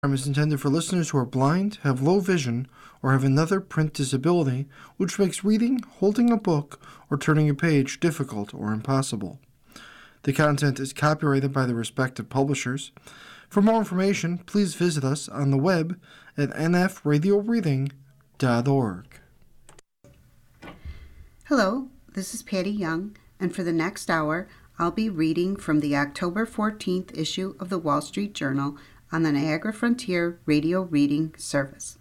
program is intended for listeners who are blind, have low vision, or have another print disability, which makes reading, holding a book, or turning a page difficult or impossible. The content is copyrighted by the respective publishers. For more information, please visit us on the web at nfradioreading.org. Hello, this is Patty Young, and for the next hour, I'll be reading from the October 14th issue of the Wall Street Journal on the Niagara Frontier Radio Reading Service.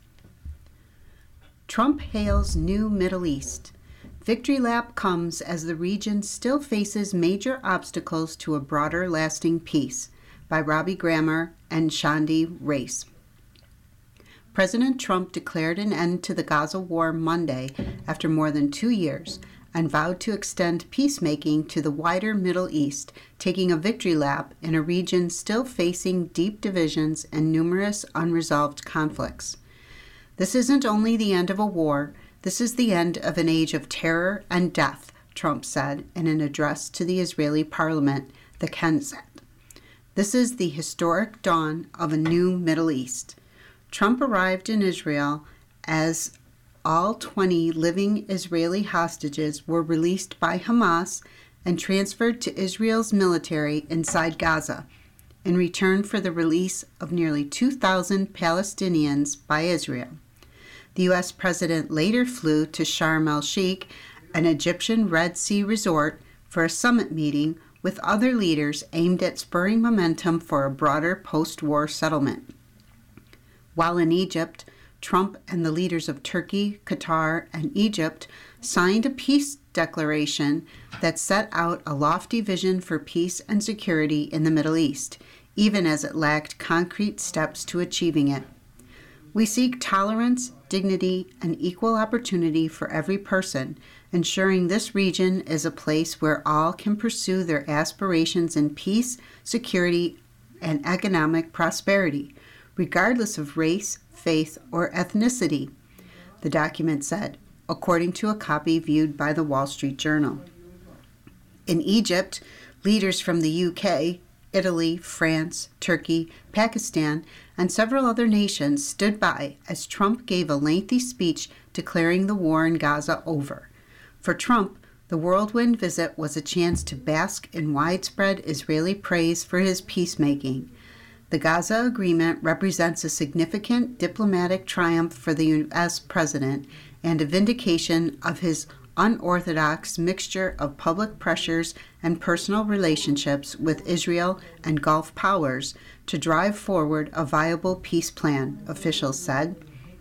Trump hails new Middle East. Victory lap comes as the region still faces major obstacles to a broader lasting peace, by Robbie Grammer and Shandi Race. President Trump declared an end to the Gaza war Monday after more than 2 years and vowed to extend peacemaking to the wider Middle East, taking a victory lap in a region still facing deep divisions and numerous unresolved conflicts. This isn't only the end of a war, this is the end of an age of terror and death, Trump said in an address to the Israeli parliament, the Knesset. This is the historic dawn of a new Middle East. Trump arrived in Israel as all 20 living Israeli hostages were released by Hamas and transferred to Israel's military inside Gaza in return for the release of nearly 2,000 Palestinians by Israel. The U.S. president later flew to Sharm el-Sheikh, an Egyptian Red Sea resort, for a summit meeting with other leaders aimed at spurring momentum for a broader post-war settlement. While in Egypt, Trump and the leaders of Turkey, Qatar, and Egypt signed a peace declaration that set out a lofty vision for peace and security in the Middle East, even as it lacked concrete steps to achieving it. We seek tolerance, dignity, and equal opportunity for every person, ensuring this region is a place where all can pursue their aspirations in peace, security, and economic prosperity, regardless of race, faith, or ethnicity, the document said, according to a copy viewed by the Wall Street Journal. In Egypt, leaders from the UK, Italy, France, Turkey, Pakistan, and several other nations stood by as Trump gave a lengthy speech declaring the war in Gaza over. For Trump, the whirlwind visit was a chance to bask in widespread Israeli praise for his peacemaking. The Gaza agreement represents a significant diplomatic triumph for the U.S. president and a vindication of his unorthodox mixture of public pressures and personal relationships with Israel and Gulf powers to drive forward a viable peace plan, officials said.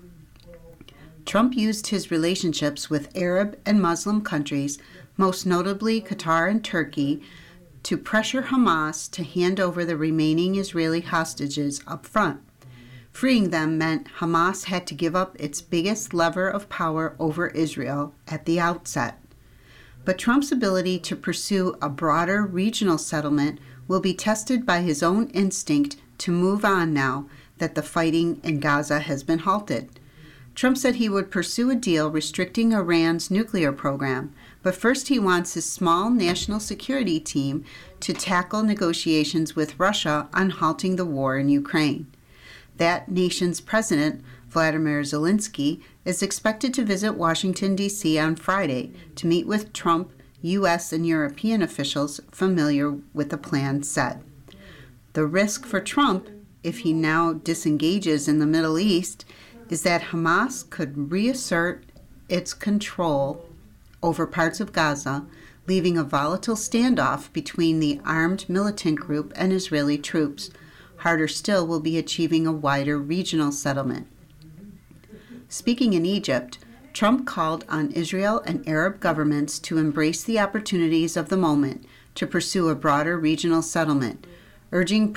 Trump used his relationships with Arab and Muslim countries, most notably Qatar and Turkey, to pressure Hamas to hand over the remaining Israeli hostages up front. Freeing them meant Hamas had to give up its biggest lever of power over Israel at the outset. But Trump's ability to pursue a broader regional settlement will be tested by his own instinct to move on now that the fighting in Gaza has been halted. Trump said he would pursue a deal restricting Iran's nuclear program, but first he wants his small national security team to tackle negotiations with Russia on halting the war in Ukraine. That nation's president, Vladimir Zelensky, is expected to visit Washington, D.C. on Friday to meet with Trump, U.S. and European officials familiar with the plan said. The risk for Trump, if he now disengages in the Middle East, is that Hamas could reassert its control over parts of Gaza, leaving a volatile standoff between the armed militant group and Israeli troops. Harder still will be achieving a wider regional settlement. Speaking in Egypt, Trump called on Israel and Arab governments to embrace the opportunities of the moment to pursue a broader regional settlement, urging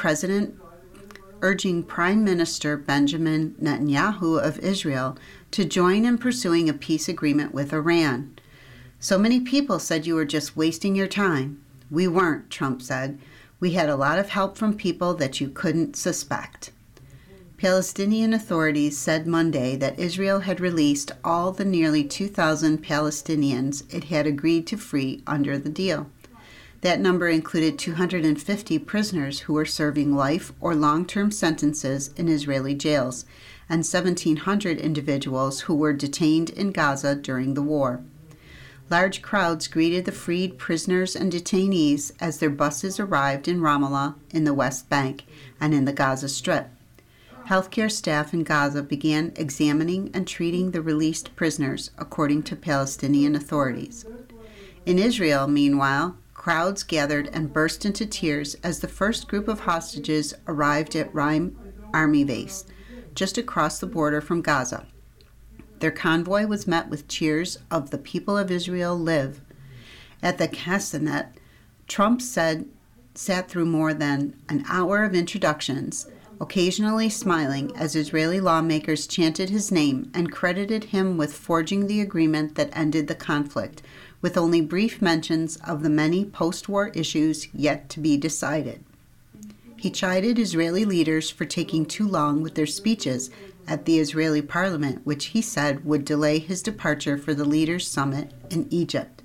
Prime Minister Benjamin Netanyahu of Israel to join in pursuing a peace agreement with Iran. So many people said you were just wasting your time. We weren't, Trump said. We had a lot of help from people that you couldn't suspect. Palestinian authorities said Monday that Israel had released all the nearly 2,000 Palestinians it had agreed to free under the deal. That number included 250 prisoners who were serving life or long-term sentences in Israeli jails, and 1,700 individuals who were detained in Gaza during the war. Large crowds greeted the freed prisoners and detainees as their buses arrived in Ramallah, in the West Bank, and in the Gaza Strip. Healthcare staff in Gaza began examining and treating the released prisoners, according to Palestinian authorities. In Israel, meanwhile, crowds gathered and burst into tears as the first group of hostages arrived at Reim Army Base, just across the border from Gaza. Their convoy was met with cheers of "The people of Israel live." At the Knesset, Trump sat through more than an hour of introductions, occasionally smiling as Israeli lawmakers chanted his name and credited him with forging the agreement that ended the conflict, with only brief mentions of the many post-war issues yet to be decided. He chided Israeli leaders for taking too long with their speeches at the Israeli parliament, which he said would delay his departure for the leaders' summit in Egypt.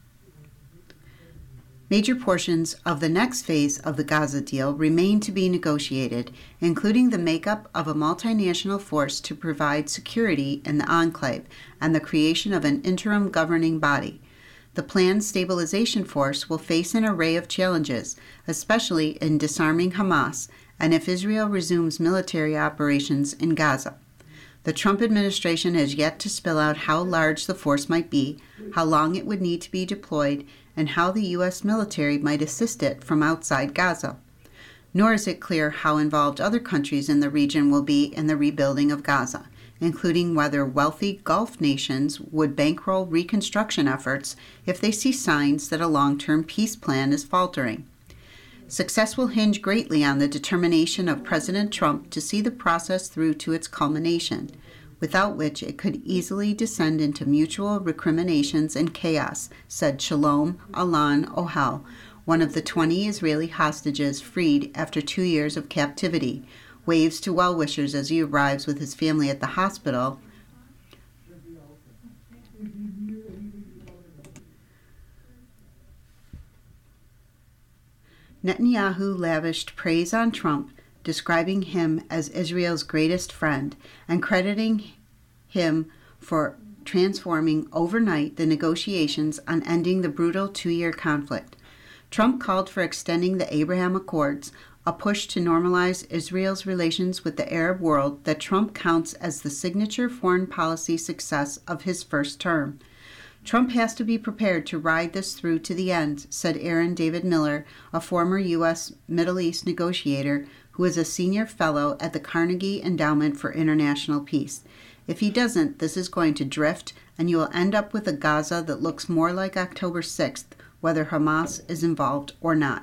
Major portions of the next phase of the Gaza deal remain to be negotiated, including the makeup of a multinational force to provide security in the enclave and the creation of an interim governing body. The planned stabilization force will face an array of challenges, especially in disarming Hamas and if Israel resumes military operations in Gaza. The Trump administration has yet to spell out how large the force might be, how long it would need to be deployed, and how the U.S. military might assist it from outside Gaza. Nor is it clear how involved other countries in the region will be in the rebuilding of Gaza, including whether wealthy Gulf nations would bankroll reconstruction efforts if they see signs that a long-term peace plan is faltering. Success will hinge greatly on the determination of President Trump to see the process through to its culmination, without which it could easily descend into mutual recriminations and chaos, said Shalom Alan Ohel, one of the 20 Israeli hostages freed after 2 years of captivity, waves to well-wishers as he arrives with his family at the hospital. Netanyahu lavished praise on Trump, describing him as Israel's greatest friend and crediting him for transforming overnight the negotiations on ending the brutal 2-year conflict. Trump called for extending the Abraham Accords, a push to normalize Israel's relations with the Arab world that Trump counts as the signature foreign policy success of his first term. Trump has to be prepared to ride this through to the end, said Aaron David Miller, a former U.S. Middle East negotiator who is a senior fellow at the Carnegie Endowment for International Peace. If he doesn't, this is going to drift, and you will end up with a Gaza that looks more like October 6th, whether Hamas is involved or not.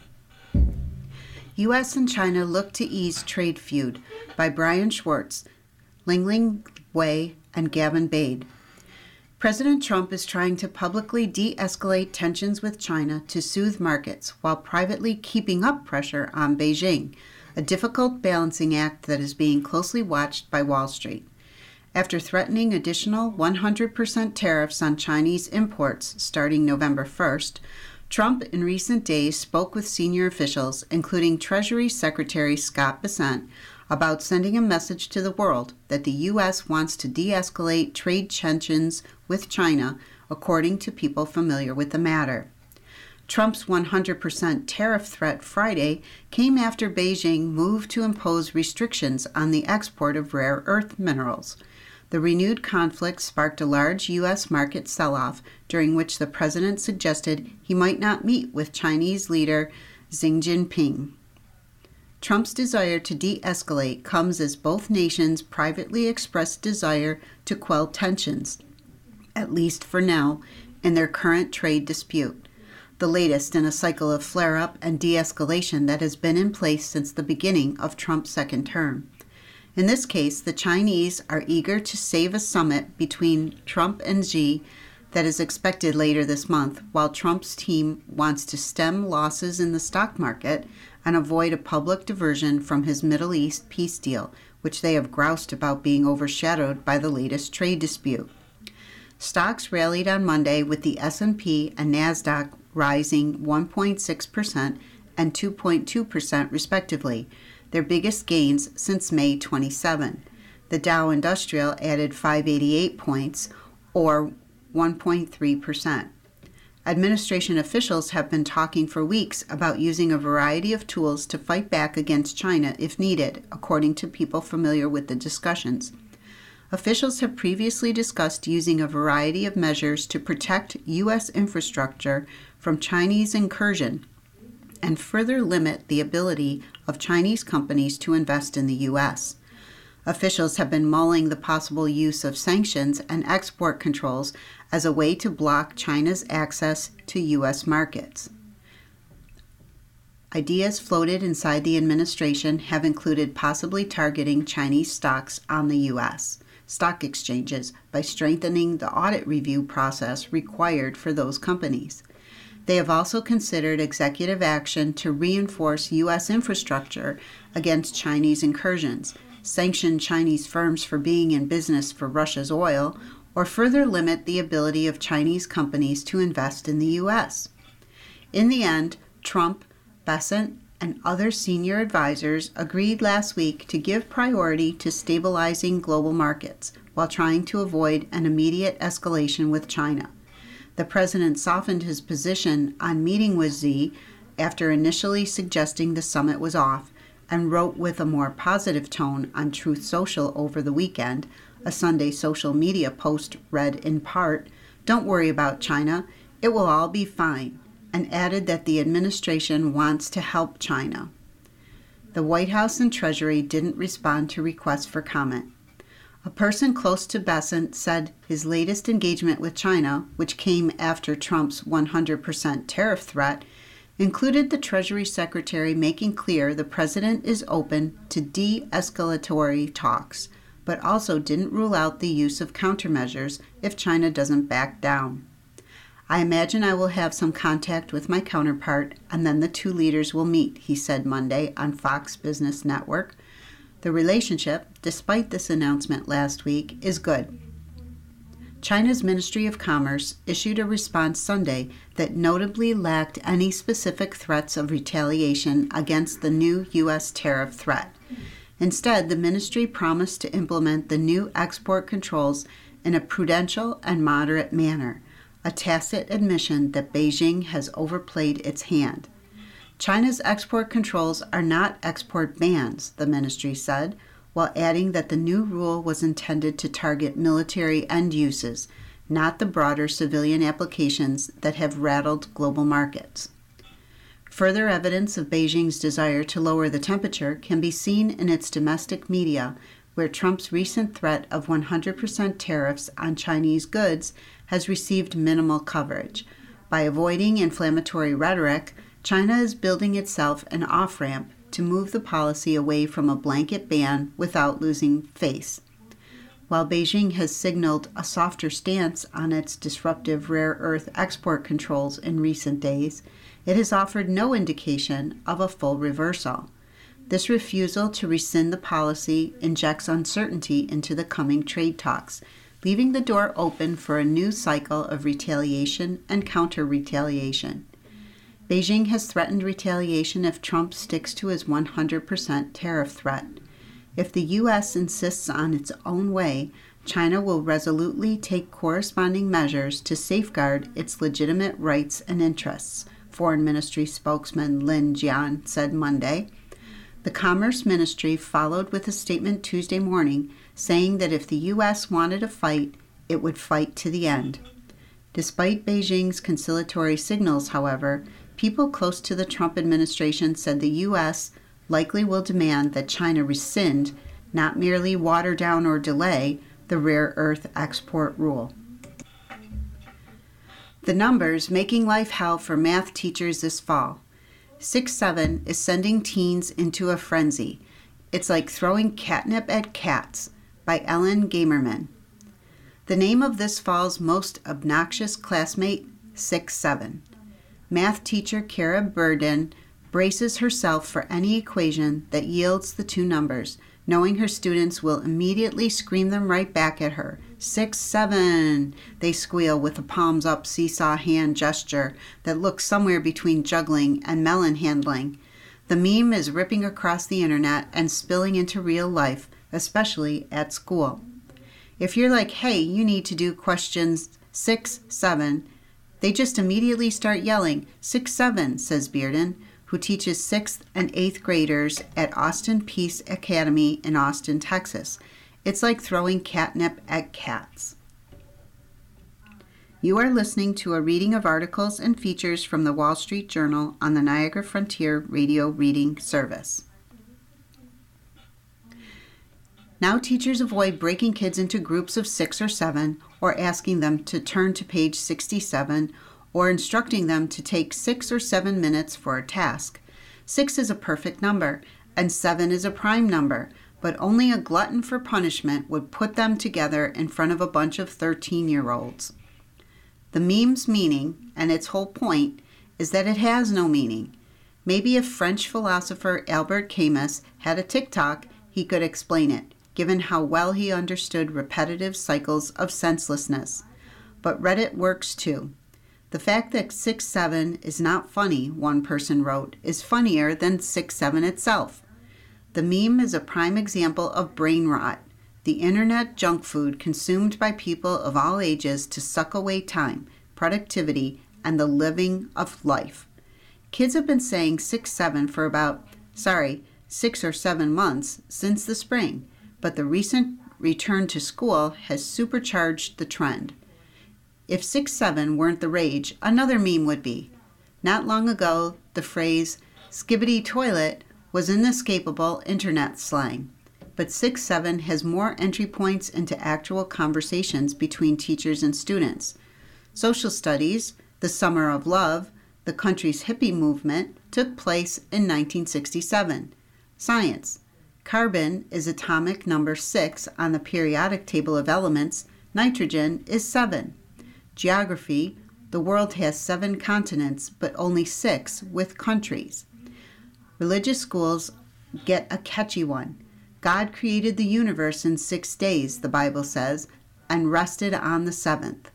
U.S. and China look to ease trade feud, by Brian Schwartz, Lingling Wei, and Gavin Bade. President Trump is trying to publicly de-escalate tensions with China to soothe markets while privately keeping up pressure on Beijing, a difficult balancing act that is being closely watched by Wall Street. After threatening additional 100% tariffs on Chinese imports starting November 1st, Trump in recent days spoke with senior officials, including Treasury Secretary Scott Bessent, about sending a message to the world that the U.S. wants to de-escalate trade tensions with China, according to people familiar with the matter. Trump's 100% tariff threat Friday came after Beijing moved to impose restrictions on the export of rare earth minerals. The renewed conflict sparked a large U.S. market sell-off, during which the president suggested he might not meet with Chinese leader Xi Jinping. Trump's desire to de-escalate comes as both nations privately expressed desire to quell tensions, at least for now, in their current trade dispute, the latest in a cycle of flare-up and de-escalation that has been in place since the beginning of Trump's second term. In this case, the Chinese are eager to save a summit between Trump and Xi that is expected later this month, while Trump's team wants to stem losses in the stock market and avoid a public diversion from his Middle East peace deal, which they have groused about being overshadowed by the latest trade dispute. Stocks rallied on Monday, with the S&P and NASDAQ rising 1.6% and 2.2% respectively, their biggest gains since May 27. The Dow Industrial added 588 points, or 1.3%. Administration officials have been talking for weeks about using a variety of tools to fight back against China if needed, according to people familiar with the discussions. Officials have previously discussed using a variety of measures to protect U.S. infrastructure from Chinese incursion and further limit the ability of Chinese companies to invest in the U.S. Officials have been mulling the possible use of sanctions and export controls as a way to block China's access to U.S. markets. Ideas floated inside the administration have included possibly targeting Chinese stocks on the U.S. stock exchanges by strengthening the audit review process required for those companies. They have also considered executive action to reinforce U.S. infrastructure against Chinese incursions, sanction Chinese firms for being in business for Russia's oil, or further limit the ability of Chinese companies to invest in the U.S. In the end, Trump, Bessent, and other senior advisors agreed last week to give priority to stabilizing global markets while trying to avoid an immediate escalation with China. The president softened his position on meeting with Xi after initially suggesting the summit was off, and wrote with a more positive tone on Truth Social over the weekend. A Sunday social media post read in part, "Don't worry about China, it will all be fine," and added that the administration wants to help China. The White House and Treasury didn't respond to requests for comment. A person close to Bessent said his latest engagement with China, which came after Trump's 100% tariff threat, included the Treasury Secretary making clear the president is open to de-escalatory talks, but also didn't rule out the use of countermeasures if China doesn't back down. "I imagine I will have some contact with my counterpart, and then the two leaders will meet," he said Monday on Fox Business Network. The relationship, despite this announcement last week, is good. China's Ministry of Commerce issued a response Sunday that notably lacked any specific threats of retaliation against the new U.S. tariff threat. Instead, the ministry promised to implement the new export controls in a prudential and moderate manner, a tacit admission that Beijing has overplayed its hand. China's export controls are not export bans, the ministry said, while adding that the new rule was intended to target military end uses, not the broader civilian applications that have rattled global markets. Further evidence of Beijing's desire to lower the temperature can be seen in its domestic media, where Trump's recent threat of 100% tariffs on Chinese goods has received minimal coverage. By avoiding inflammatory rhetoric, China is building itself an off-ramp to move the policy away from a blanket ban without losing face. While Beijing has signaled a softer stance on its disruptive rare earth export controls in recent days, it has offered no indication of a full reversal. This refusal to rescind the policy injects uncertainty into the coming trade talks, leaving the door open for a new cycle of retaliation and counter-retaliation. Beijing has threatened retaliation if Trump sticks to his 100% tariff threat. If the U.S. insists on its own way, China will resolutely take corresponding measures to safeguard its legitimate rights and interests, Foreign Ministry spokesman Lin Jian said Monday. The Commerce Ministry followed with a statement Tuesday morning saying that if the U.S. wanted a fight, it would fight to the end. Despite Beijing's conciliatory signals, however, people close to the Trump administration said the U.S. likely will demand that China rescind, not merely water down or delay, the rare earth export rule. The numbers making life hell for math teachers this fall. 6-7 is sending teens into a frenzy. It's like throwing catnip at cats, by Ellen Gamerman. The name of this fall's most obnoxious classmate, 6-7. Math teacher Kara Burden braces herself for any equation that yields the two numbers, knowing her students will immediately scream them right back at her, 6, 7, they squeal with a palms up seesaw hand gesture that looks somewhere between juggling and melon handling. The meme is ripping across the internet and spilling into real life, especially at school. If you're like, hey, you need to do questions 6, 7, they just immediately start yelling, 6, 7, says Bearden, who teaches 6th and 8th graders at Austin Peace Academy in Austin, Texas. It's like throwing catnip at cats. You are listening to a reading of articles and features from the Wall Street Journal on the Niagara Frontier Radio Reading Service. Now teachers avoid breaking kids into groups of 6 or 7 or asking them to turn to page 67 or instructing them to take 6 or 7 minutes for a task. 6 is a perfect number and 7 is a prime number, but only a glutton for punishment would put them together in front of a bunch of 13-year-olds. The meme's meaning, and its whole point, is that it has no meaning. Maybe if French philosopher Albert Camus had a TikTok, he could explain it, given how well he understood repetitive cycles of senselessness. But Reddit works too. The fact that 6, 7 is not funny, one person wrote, is funnier than 6, 7 itself. The meme is a prime example of brain rot, the internet junk food consumed by people of all ages to suck away time, productivity, and the living of life. Kids have been saying 6, 7 for 6 or 7 months since the spring, but the recent return to school has supercharged the trend. If 6, 7 weren't the rage, another meme would be. Not long ago, the phrase skibbity toilet was inescapable internet slang, but 6, 7 has more entry points into actual conversations between teachers and students. Social studies, the Summer of Love, the country's hippie movement, took place in 1967. Science. Carbon is atomic number 6 on the periodic table of elements. Nitrogen is 7. Geography. The world has 7 continents, but only 6 with countries. Religious schools get a catchy one. God created the universe in 6 days, the Bible says, and rested on the 7th.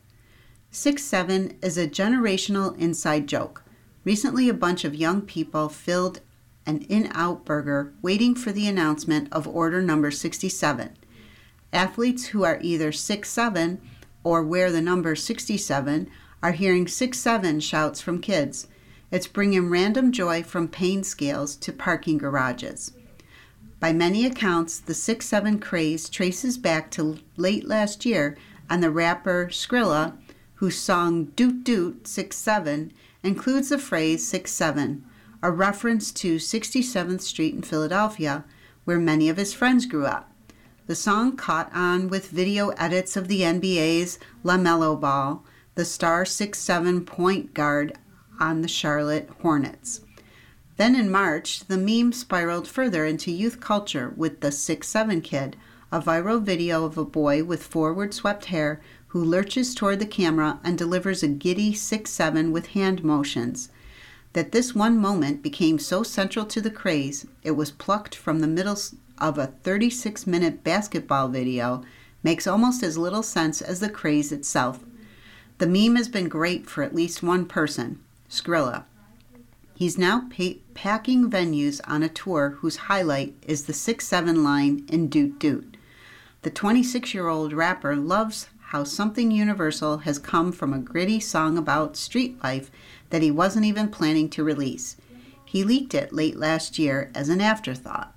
6, 7 is a generational inside joke. Recently, a bunch of young people filled an In-Out Burger waiting for the announcement of order number 67. Athletes who are either 6, 7 or wear the number 67 are hearing 6, 7 shouts from kids. It's bringing random joy from pain scales to parking garages. By many accounts, the 6, 7 craze traces back to late last year and the rapper Skrilla, whose song Doot Doot 6, 7 includes the phrase 6, 7, a reference to 67th Street in Philadelphia, where many of his friends grew up. The song caught on with video edits of the NBA's LaMelo Ball, the star 6, 7 point guard on the Charlotte Hornets. Then in March, the meme spiraled further into youth culture with the 6, 7 kid, a viral video of a boy with forward swept hair who lurches toward the camera and delivers a giddy 6, 7 with hand motions. That this one moment became so central to the craze, it was plucked from the middle of a 36-minute basketball video, makes almost as little sense as the craze itself. The meme has been great for at least one person, Skrilla. He's now packing venues on a tour whose highlight is the 6, 7 line in Doot Doot. The 26-year-old rapper loves how something universal has come from a gritty song about street life that he wasn't even planning to release. He leaked it late last year as an afterthought.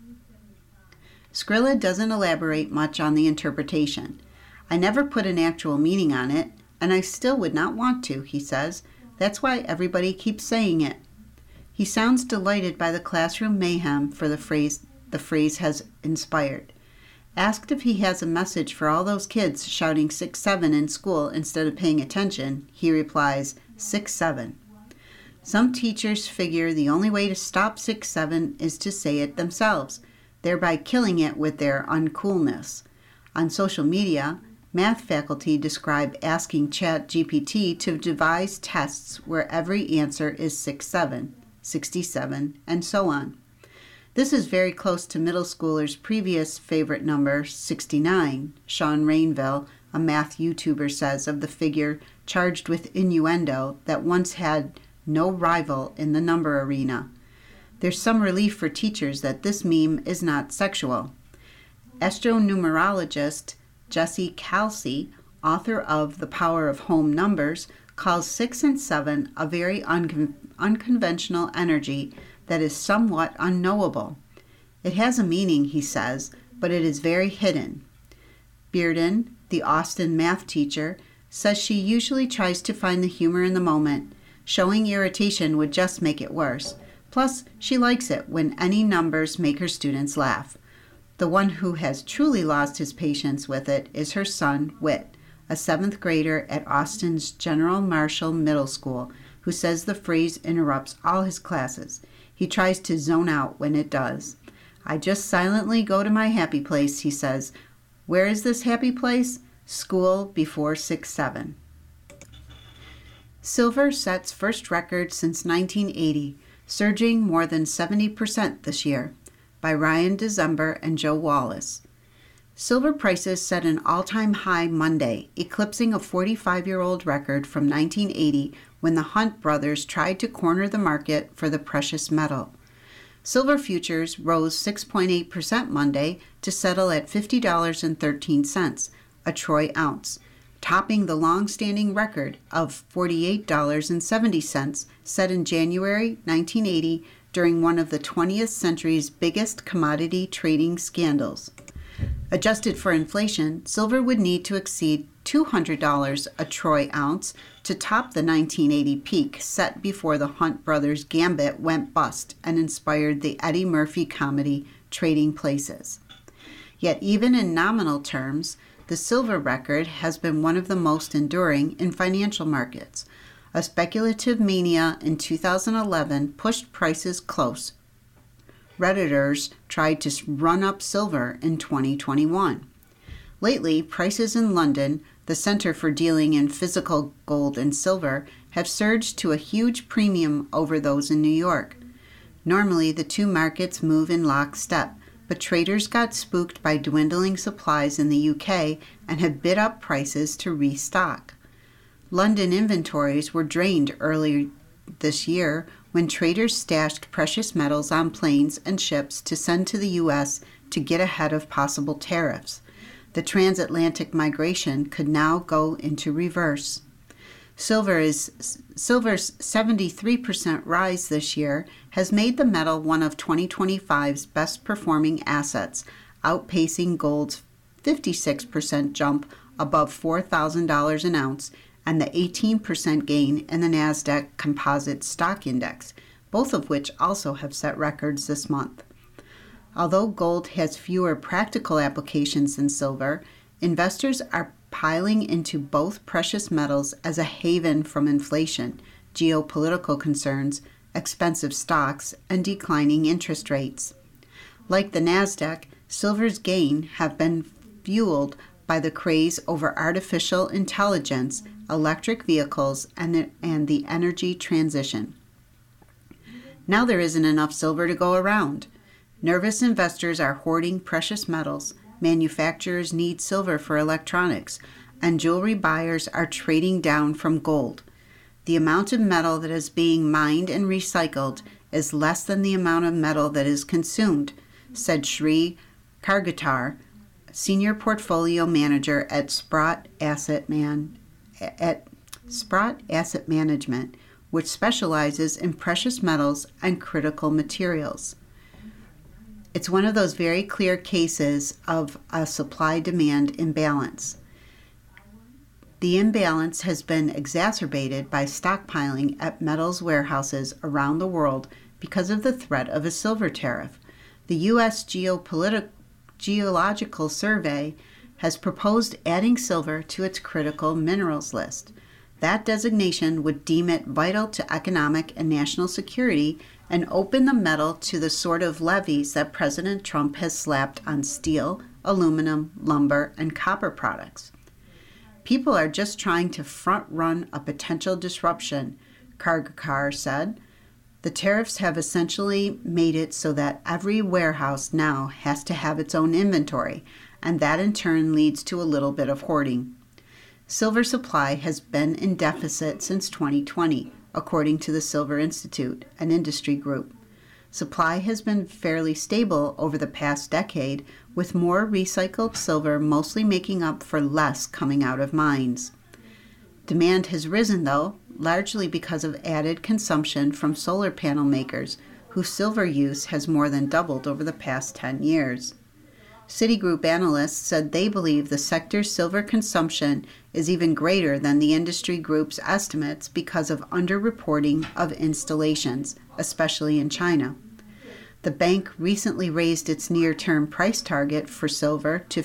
Skrilla doesn't elaborate much on the interpretation. I never put an actual meaning on it, and I still would not want to, he says. That's why everybody keeps saying it. He sounds delighted by the classroom mayhem for the phrase has inspired. Asked if he has a message for all those kids shouting 6, 7 in school instead of paying attention, he replies, 6, 7. Some teachers figure the only way to stop 6, 7 is to say it themselves, thereby killing it with their uncoolness. On social media, math faculty describe asking ChatGPT to devise tests where every answer is 6, 7, 67, and so on. This is very close to middle schoolers' previous favorite number, 69, Sean Rainville, a math YouTuber says of the figure charged with innuendo that once had no rival in the number arena. There's some relief for teachers that this meme is not sexual. Astronumerologist Jesse Kalsi, author of The Power of Home Numbers, calls 6 and 7 a very unconventional energy that is somewhat unknowable. It has a meaning, he says, but it is very hidden. Bearden, the Austin math teacher, says she usually tries to find the humor in the moment. Showing irritation would just make it worse. Plus, she likes it when any numbers make her students laugh. The one who has truly lost his patience with it is her son, Whit, a 7th grader at Austin's General Marshall Middle School, who says the phrase interrupts all his classes. He tries to zone out when it does. I just silently go to my happy place, he says. Where is this happy place? School before 6-7. Silver sets first record since 1980, surging more than 70% this year, by Ryan December and Joe Wallace. Silver prices set an all-time high Monday, eclipsing a 45-year-old record from 1980 when the Hunt brothers tried to corner the market for the precious metal. Silver futures rose 6.8% Monday to settle at $50.13 a troy ounce, topping the long-standing record of $48.70 set in January 1980 during one of the 20th century's biggest commodity trading scandals. Adjusted for inflation, silver would need to exceed $200 a troy ounce to top the 1980 peak set before the Hunt brothers' gambit went bust and inspired the Eddie Murphy comedy Trading Places. Yet even in nominal terms, the silver record has been one of the most enduring in financial markets. A speculative mania in 2011 pushed prices close. Redditors tried to run up silver in 2021. Lately, prices in London, the center for dealing in physical gold and silver, have surged to a huge premium over those in New York. Normally, the two markets move in lockstep, but traders got spooked by dwindling supplies in the UK and have bid up prices to restock. London inventories were drained earlier this year when traders stashed precious metals on planes and ships to send to the U.S. to get ahead of possible tariffs. The transatlantic migration could now go into reverse. Silver's 73% rise this year has made the metal one of 2025's best-performing assets, outpacing gold's 56% jump above $4,000 an ounce and the 18% gain in the Nasdaq Composite Stock Index, both of which also have set records this month. Although gold has fewer practical applications than silver, investors are piling into both precious metals as a haven from inflation, geopolitical concerns, expensive stocks, and declining interest rates. Like the Nasdaq, silver's gain have been fueled by the craze over artificial intelligence, electric vehicles, and the energy transition. Now there isn't enough silver to go around. Nervous investors are hoarding precious metals, manufacturers need silver for electronics, and jewelry buyers are trading down from gold. The amount of metal that is being mined and recycled is less than the amount of metal that is consumed, said Sri Kargatar, Senior Portfolio Manager at Sprott Asset Management, which specializes in precious metals and critical materials. It's one of those very clear cases of a supply-demand imbalance. The imbalance has been exacerbated by stockpiling at metals warehouses around the world because of the threat of a silver tariff. The U.S. Geological Survey has proposed adding silver to its critical minerals list. That designation would deem it vital to economic and national security and open the metal to the sort of levies that President Trump has slapped on steel, aluminum, lumber, and copper products. People are just trying to front-run a potential disruption, Kargakar said. The tariffs have essentially made it so that every warehouse now has to have its own inventory, and that in turn leads to a little bit of hoarding. Silver supply has been in deficit since 2020, according to the Silver Institute, an industry group. Supply has been fairly stable over the past decade, with more recycled silver mostly making up for less coming out of mines. Demand has risen, though, largely because of added consumption from solar panel makers, whose silver use has more than doubled over the past 10 years. Citigroup analysts said they believe the sector's silver consumption is even greater than the industry group's estimates because of underreporting of installations, especially in China. The bank recently raised its near-term price target for silver to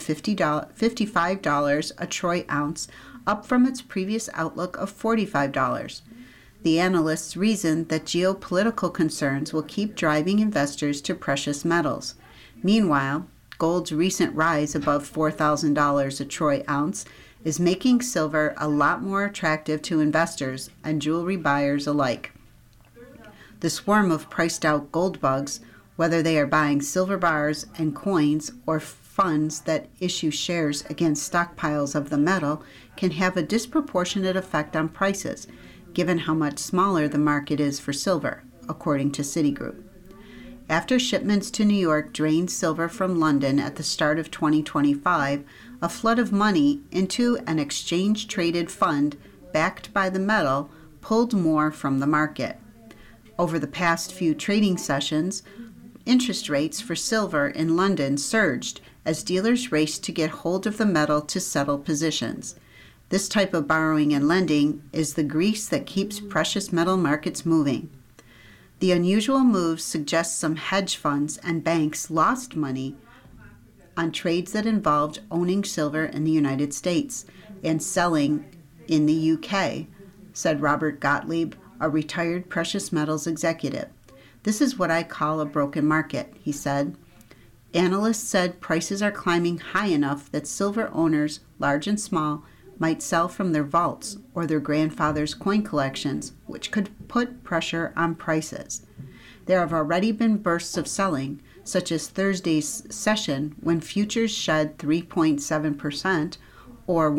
$55 a troy ounce, up from its previous outlook of $45. The analysts reasoned that geopolitical concerns will keep driving investors to precious metals. Meanwhile, gold's recent rise above $4,000 a troy ounce is making silver a lot more attractive to investors and jewelry buyers alike. The swarm of priced-out gold bugs, whether they are buying silver bars and coins or funds that issue shares against stockpiles of the metal, can have a disproportionate effect on prices, given how much smaller the market is for silver, according to Citigroup. After shipments to New York drained silver from London at the start of 2025, a flood of money into an exchange-traded fund backed by the metal pulled more from the market. Over the past few trading sessions, interest rates for silver in London surged as dealers raced to get hold of the metal to settle positions. This type of borrowing and lending is the grease that keeps precious metal markets moving. The unusual move suggests some hedge funds and banks lost money on trades that involved owning silver in the United States and selling in the UK, said Robert Gottlieb, a retired precious metals executive. This is what I call a broken market, he said. Analysts said prices are climbing high enough that silver owners, large and small, might sell from their vaults or their grandfather's coin collections, which could put pressure on prices. There have already been bursts of selling, such as Thursday's session when futures shed 3.7% or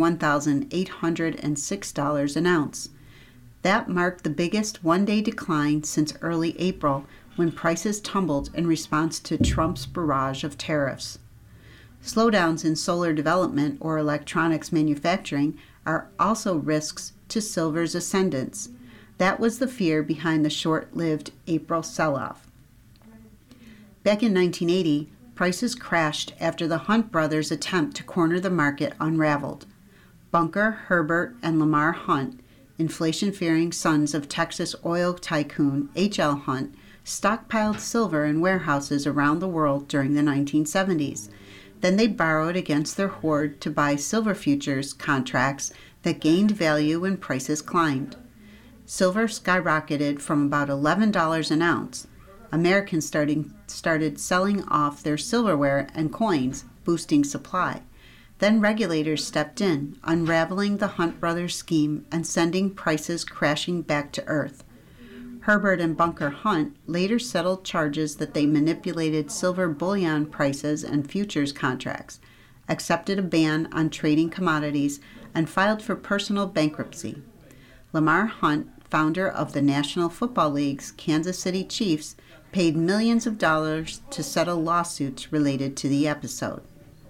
$1,806 an ounce. That marked the biggest one-day decline since early April, when prices tumbled in response to Trump's barrage of tariffs. Slowdowns in solar development or electronics manufacturing are also risks to silver's ascendance. That was the fear behind the short-lived April sell-off. Back in 1980, prices crashed after the Hunt brothers' attempt to corner the market unraveled. Bunker, Herbert, and Lamar Hunt, inflation-fearing sons of Texas oil tycoon H.L. Hunt, stockpiled silver in warehouses around the world during the 1970s. Then they borrowed against their hoard to buy silver futures contracts that gained value when prices climbed. Silver skyrocketed from about $11 an ounce. Americans started selling off their silverware and coins, boosting supply. Then regulators stepped in, unraveling the Hunt brothers' scheme and sending prices crashing back to earth. Herbert and Bunker Hunt later settled charges that they manipulated silver bullion prices and futures contracts, accepted a ban on trading commodities, and filed for personal bankruptcy. Lamar Hunt, founder of the National Football League's Kansas City Chiefs, paid millions of dollars to settle lawsuits related to the episode.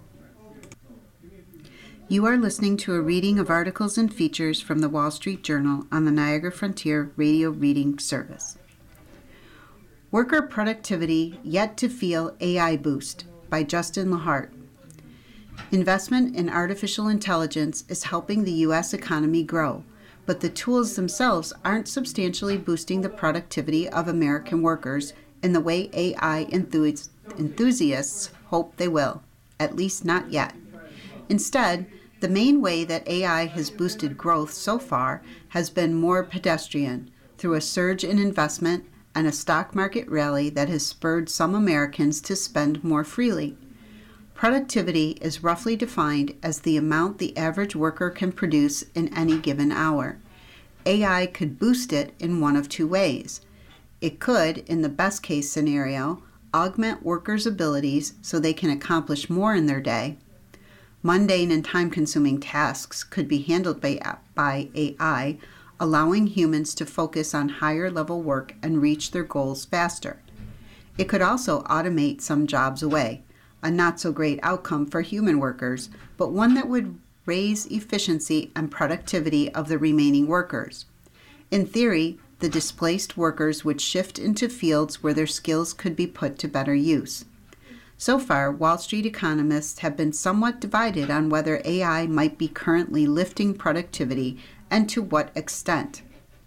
You are listening to a reading of articles and features from the Wall Street Journal on the Niagara Frontier Radio Reading Service. Worker Productivity Yet to Feel AI Boost by Justin Lahart. Investment in artificial intelligence is helping the U.S. economy grow, but the tools themselves aren't substantially boosting the productivity of American workers in the way AI enthusiasts hope they will, at least not yet. Instead, the main way that AI has boosted growth so far has been more pedestrian, through a surge in investment and a stock market rally that has spurred some Americans to spend more freely. Productivity is roughly defined as the amount the average worker can produce in any given hour. AI could boost it in one of two ways. It could, in the best case scenario, augment workers' abilities so they can accomplish more in their day. Mundane and time-consuming tasks could be handled by AI, allowing humans to focus on higher-level work and reach their goals faster. It could also automate some jobs away, a not-so-great outcome for human workers, but one that would raise efficiency and productivity of the remaining workers. In theory, the displaced workers would shift into fields where their skills could be put to better use. So far, Wall Street economists have been somewhat divided on whether AI might be currently lifting productivity and to what extent.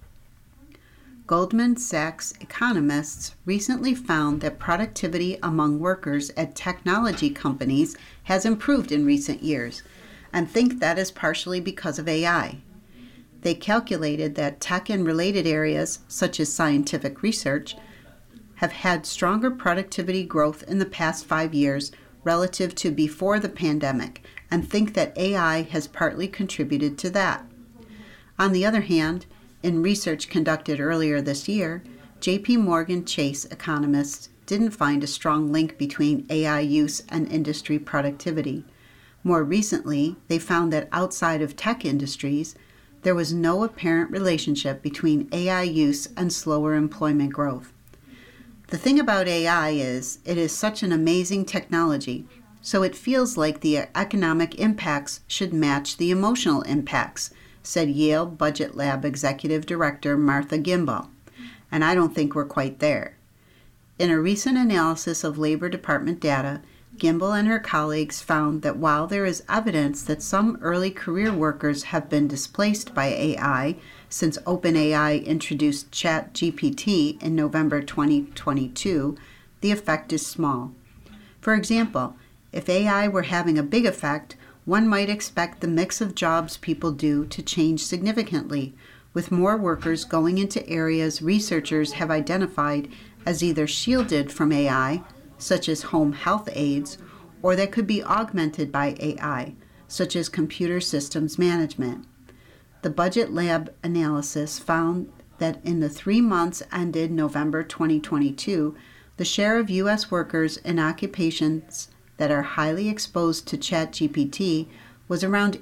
Goldman Sachs economists recently found that productivity among workers at technology companies has improved in recent years, and think that is partially because of AI. They calculated that tech and related areas, such as scientific research, have had stronger productivity growth in the past 5 years relative to before the pandemic, and think that AI has partly contributed to that. On the other hand, in research conducted earlier this year, J.P. Morgan Chase economists didn't find a strong link between AI use and industry productivity. More recently, they found that outside of tech industries, there was no apparent relationship between AI use and slower employment growth. The thing about AI is, it is such an amazing technology, so it feels like the economic impacts should match the emotional impacts, said Yale Budget Lab Executive Director Martha Gimbel, and I don't think we're quite there. In a recent analysis of Labor Department data, Gimbel and her colleagues found that while there is evidence that some early career workers have been displaced by AI since OpenAI introduced ChatGPT in November 2022, the effect is small. For example, if AI were having a big effect, one might expect the mix of jobs people do to change significantly, with more workers going into areas researchers have identified as either shielded from AI, such as home health aides, or that could be augmented by AI, such as computer systems management. The Budget Lab analysis found that in the 3 months ended November 2022, the share of U.S. workers in occupations that are highly exposed to ChatGPT was around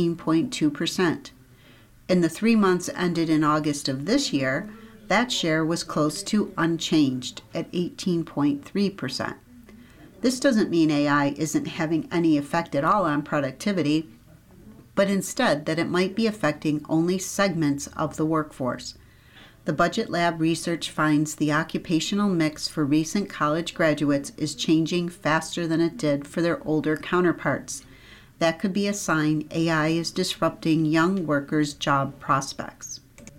18.2%. In the 3 months ended in August of this year, that share was close to unchanged at 18.3%. This doesn't mean AI isn't having any effect at all on productivity, but instead that it might be affecting only segments of the workforce. The Budget Lab research finds the occupational mix for recent college graduates is changing faster than it did for their older counterparts. That could be a sign AI is disrupting young workers' job prospects.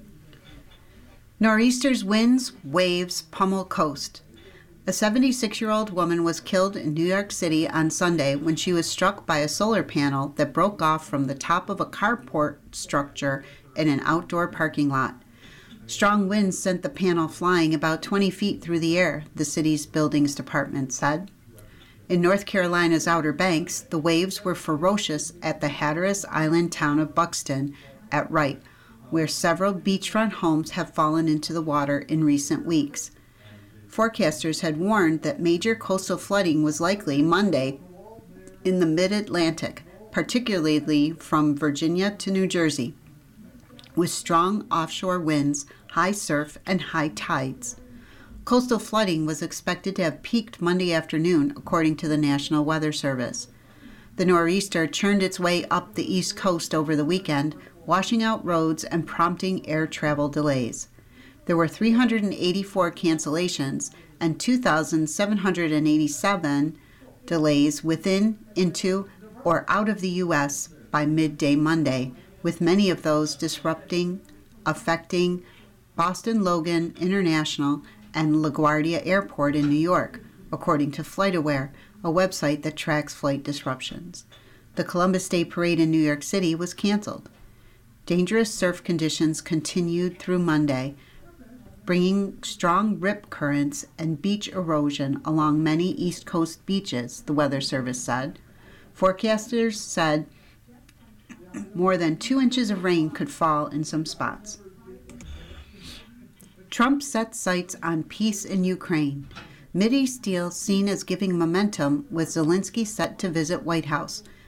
Nor'easters, winds, waves pummel coast. A 76-year-old woman was killed in New York City on Sunday when she was struck by a solar panel that broke off from the top of a carport structure in an outdoor parking lot. Strong winds sent the panel flying about 20 feet through the air, the city's buildings department said. In North Carolina's Outer Banks, the waves were ferocious at the Hatteras Island town of Buxton at Wright, where several beachfront homes have fallen into the water in recent weeks. Forecasters had warned that major coastal flooding was likely Monday in the mid-Atlantic, particularly from Virginia to New Jersey, with strong offshore winds, high surf, and high tides. Coastal flooding was expected to have peaked Monday afternoon, according to the National Weather Service. The nor'easter churned its way up the East Coast over the weekend, washing out roads and prompting air travel delays. There were 384 cancellations and 2,787 delays within, into, or out of the U.S. by midday Monday, with many of those affecting Boston Logan International and LaGuardia Airport in New York, according to FlightAware, a website that tracks flight disruptions. The Columbus Day Parade in New York City was canceled. Dangerous surf conditions continued through Monday, bringing strong rip currents and beach erosion along many East Coast beaches, the Weather Service said. Forecasters said more than 2 inches of rain could fall in some spots. Trump sets sights on peace in Ukraine. Mideast deal seen as giving momentum with Zelensky set to visit White House,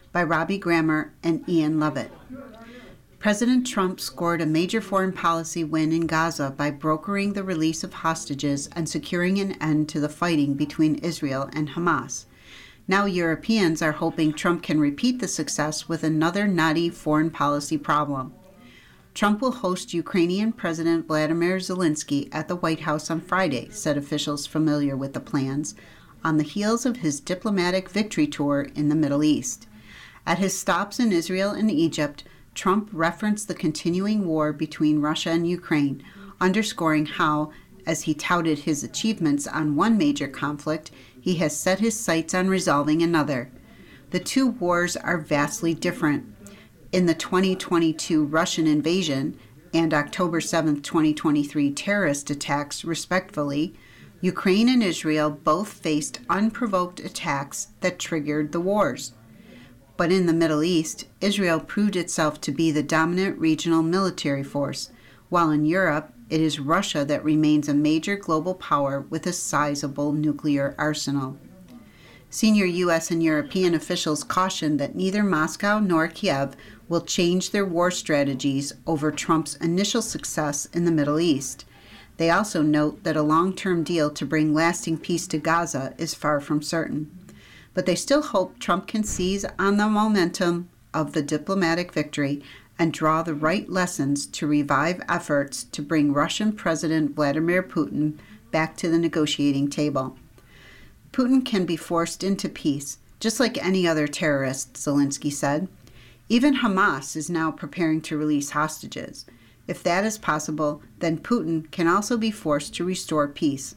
by Robbie Grammer and Ian Lovett. President Trump scored a major foreign policy win in Gaza by brokering the release of hostages and securing an end to the fighting between Israel and Hamas. Now Europeans are hoping Trump can repeat the success with another knotty foreign policy problem. Trump will host Ukrainian President Vladimir Zelensky at the White House on Friday, said officials familiar with the plans, on the heels of his diplomatic victory tour in the Middle East. At his stops in Israel and Egypt, Trump referenced the continuing war between Russia and Ukraine, underscoring how, as he touted his achievements on one major conflict, he has set his sights on resolving another. The two wars are vastly different. In the 2022 Russian invasion and October 7, 2023 terrorist attacks, respectively, Ukraine and Israel both faced unprovoked attacks that triggered the wars. But in the Middle East, Israel proved itself to be the dominant regional military force, while in Europe, it is Russia that remains a major global power with a sizable nuclear arsenal. Senior U.S. and European officials cautioned that neither Moscow nor Kiev will change their war strategies over Trump's initial success in the Middle East. They also note that a long-term deal to bring lasting peace to Gaza is far from certain. But they still hope Trump can seize on the momentum of the diplomatic victory and draw the right lessons to revive efforts to bring Russian President Vladimir Putin back to the negotiating table. Putin can be forced into peace, just like any other terrorist, Zelensky said. Even Hamas is now preparing to release hostages. If that is possible, then Putin can also be forced to restore peace.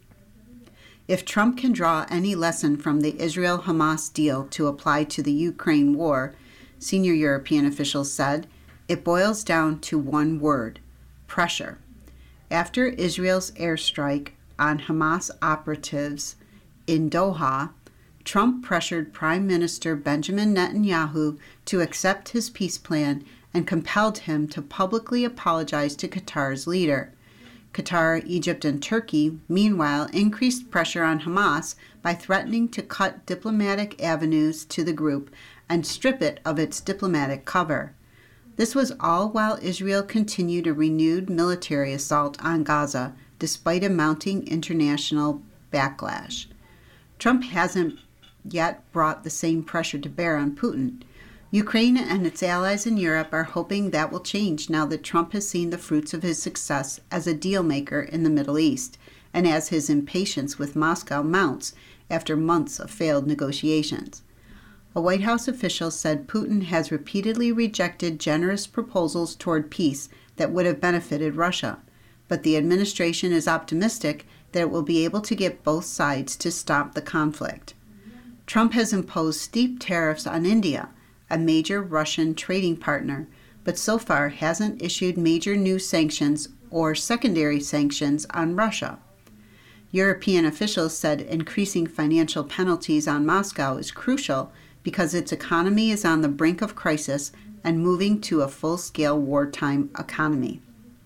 If Trump can draw any lesson from the Israel-Hamas deal to apply to the Ukraine war, senior European officials said, it boils down to one word: pressure. After Israel's airstrike on Hamas operatives in Doha, Trump pressured Prime Minister Benjamin Netanyahu to accept his peace plan and compelled him to publicly apologize to Qatar's leader. Qatar, Egypt, and Turkey, meanwhile, increased pressure on Hamas by threatening to cut diplomatic avenues to the group and strip it of its diplomatic cover. This was all while Israel continued a renewed military assault on Gaza, despite a mounting international backlash. Trump hasn't yet brought the same pressure to bear on Putin. Ukraine and its allies in Europe are hoping that will change now that Trump has seen the fruits of his success as a deal-maker in the Middle East, and as his impatience with Moscow mounts after months of failed negotiations. A White House official said Putin has repeatedly rejected generous proposals toward peace that would have benefited Russia, but the administration is optimistic that it will be able to get both sides to stop the conflict. Trump has imposed steep tariffs on India, a major Russian trading partner, but so far hasn't issued major new sanctions or secondary sanctions on Russia. European officials said increasing financial penalties on Moscow is crucial because its economy is on the brink of crisis and moving to a full-scale wartime economy.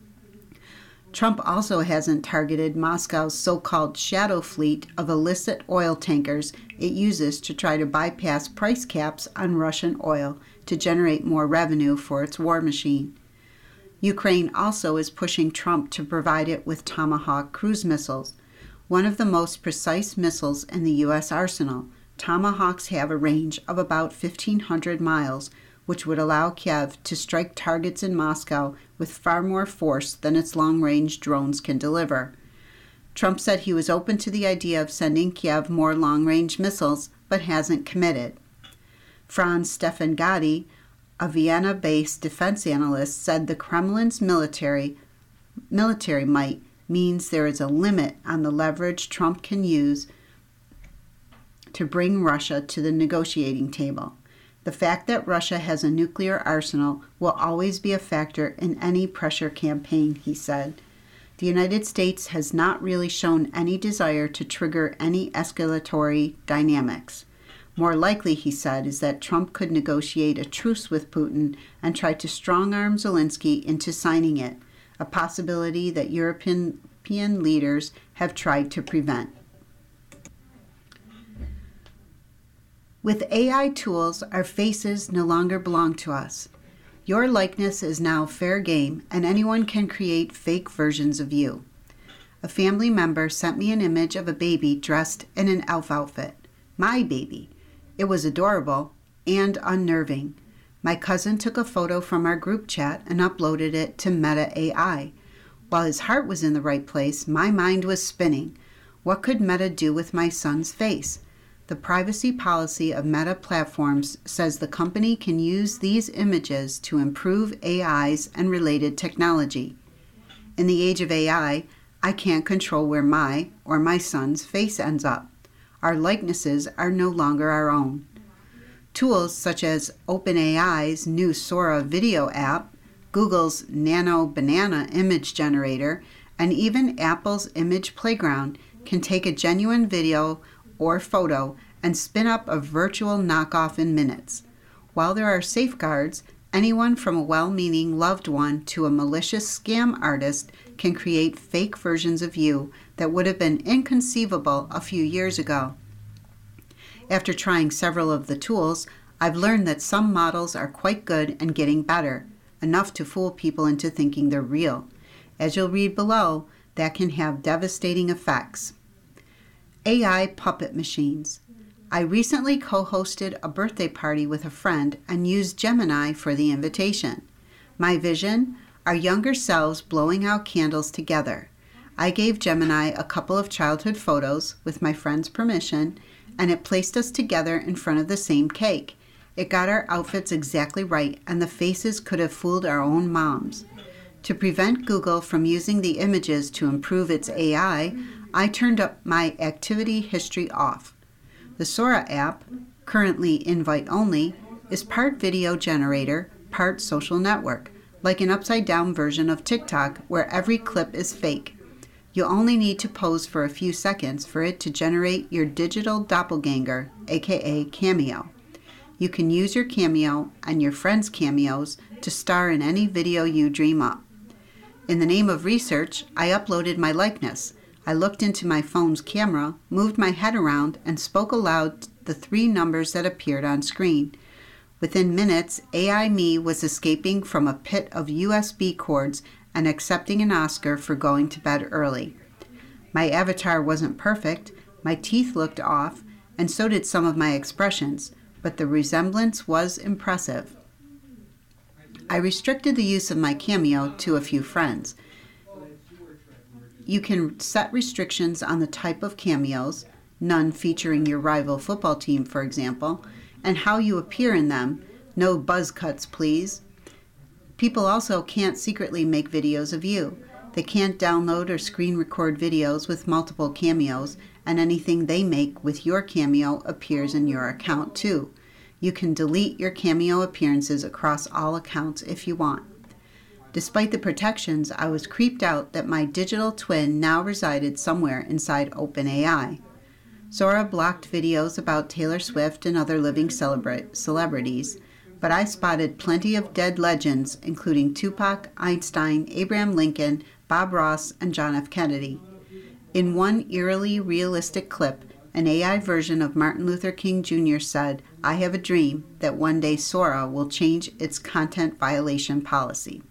Trump also hasn't targeted Moscow's so-called shadow fleet of illicit oil tankers it uses to try to bypass price caps on Russian oil to generate more revenue for its war machine. Ukraine also is pushing Trump to provide it with Tomahawk cruise missiles. One of the most precise missiles in the U.S. arsenal, Tomahawks have a range of about 1,500 miles, which would allow Kiev to strike targets in Moscow with far more force than its long-range drones can deliver. Trump said he was open to the idea of sending Kiev more long-range missiles, but hasn't committed. Franz Stefan Gatti, a Vienna-based defense analyst, said the Kremlin's military might means there is a limit on the leverage Trump can use to bring Russia to the negotiating table. The fact that Russia has a nuclear arsenal will always be a factor in any pressure campaign, he said. The United States has not really shown any desire to trigger any escalatory dynamics. More likely, he said, is that Trump could negotiate a truce with Putin and try to strong-arm Zelensky into signing it, a possibility that European leaders have tried to prevent. With AI tools, our faces no longer belong to us. Your likeness is now fair game, and anyone can create fake versions of you. A family member sent me an image of a baby dressed in an elf outfit. My baby. It was adorable and unnerving. My cousin took a photo from our group chat and uploaded it to Meta AI. While his heart was in the right place, my mind was spinning. What could Meta do with my son's face? The privacy policy of Meta Platforms says the company can use these images to improve AIs and related technology. In the age of AI, I can't control where my or my son's face ends up. Our likenesses are no longer our own. Tools such as OpenAI's new Sora video app, Google's Nano Banana image generator, and even Apple's Image Playground can take a genuine video or photo and spin up a virtual knockoff in minutes. While there are safeguards, anyone from a well-meaning loved one to a malicious scam artist can create fake versions of you that would have been inconceivable a few years ago. After trying several of the tools, I've learned that some models are quite good and getting better, enough to fool people into thinking they're real. As you'll read below, that can have devastating effects. AI puppet machines. I recently co-hosted a birthday party with a friend and used Gemini for the invitation. My vision? Our younger selves blowing out candles together. I gave Gemini a couple of childhood photos with my friend's permission, and it placed us together in front of the same cake. It got our outfits exactly right, and the faces could have fooled our own moms. To prevent Google from using the images to improve its AI, I turned up my activity history off. The Sora app, currently invite-only, is part video generator, part social network, like an upside-down version of TikTok where every clip is fake. You only need to pose for a few seconds for it to generate your digital doppelganger, aka Cameo. You can use your Cameo and your friends' cameos to star in any video you dream up. In the name of research, I uploaded my likeness. I looked into my phone's camera, moved my head around, and spoke aloud the 3 numbers that appeared on screen. Within minutes, AI me was escaping from a pit of USB cords and accepting an Oscar for going to bed early. My avatar wasn't perfect, my teeth looked off, and so did some of my expressions, but the resemblance was impressive. I restricted the use of my Cameo to a few friends. You can set restrictions on the type of cameos, none featuring your rival football team, for example, and how you appear in them. No buzz cuts, please. People also can't secretly make videos of you. They can't download or screen record videos with multiple cameos, and anything they make with your Cameo appears in your account too. You can delete your Cameo appearances across all accounts if you want. Despite the protections, I was creeped out that my digital twin now resided somewhere inside OpenAI. Sora blocked videos about Taylor Swift and other living celebrities, but I spotted plenty of dead legends, including Tupac, Einstein, Abraham Lincoln, Bob Ross, and John F. Kennedy. In one eerily realistic clip, an AI version of Martin Luther King Jr. said, "I have a dream that one day Sora will change its content violation policy."